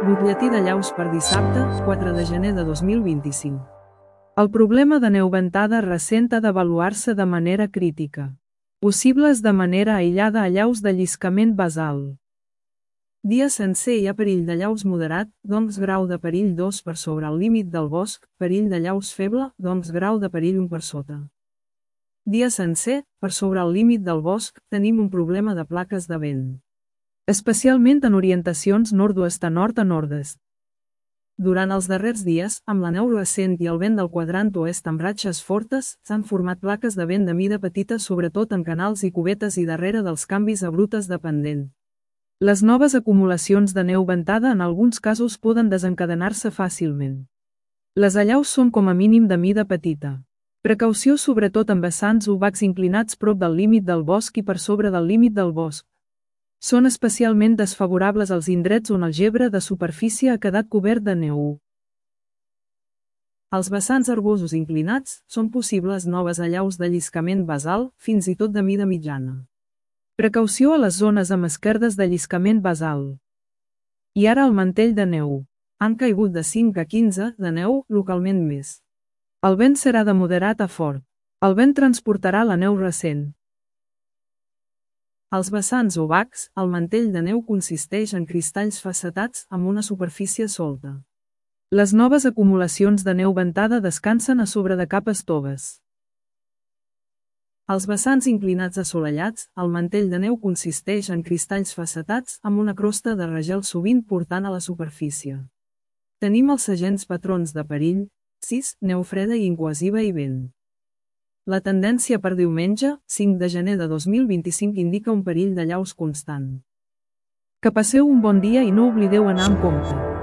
Butlletí de llaus per dissabte, 4 de gener de 2025. El problema de neu ventada recent ha d'avaluar-se de manera crítica. Possibles de manera aïllada a llaus de lliscament basal. Dia sencer hi ha perill de llaus moderat, doncs grau de perill 2 per sobre el límit del bosc, perill de llaus feble, doncs grau de perill 1 per sota. Dia sencer, per sobre el límit del bosc, tenim un problema de plaques de vent. Especialment en orientacions nord-oest a nord a nord-est. Durant els darrers dies, amb la neu recent i el vent del quadrant oest amb ratxes fortes, s'han format plaques de vent de mida petita sobretot en canals i cubetes i darrere dels canvis a brutes de pendent. Les noves acumulacions de neu ventada en alguns casos poden desencadenar-se fàcilment. Les allaus són com a mínim de mida petita. Precaució sobretot en vessants obacs inclinats prop del límit del bosc i per sobre del límit del bosc. Són especialment desfavorables als indrets on el gebre de superfície ha quedat cobert de neu. Als vessants herbosos inclinats, són possibles noves allaus de lliscament basal, fins i tot de mida mitjana. Precaució a les zones amb esquerdes de lliscament basal. I ara el mantell de neu. Han caigut de 5 a 15 de neu, localment més. El vent serà de moderat a fort. El vent transportarà la neu recent. Als vessants obacs, el mantell de neu consisteix en cristalls facetats amb una superfície solta. Les noves acumulacions de neu ventada descansen a sobre de capes toves. Als vessants inclinats assolellats, el mantell de neu consisteix en cristalls facetats amb una crosta de regel sovint portant a la superfície. Tenim els segents patrons de perill, 6, neu freda i incohesiva i vent. La tendència per diumenge, 5 de gener de 2025 indica un perill de llaus constant. Que passeu un bon dia i no oblideu anar amb compte.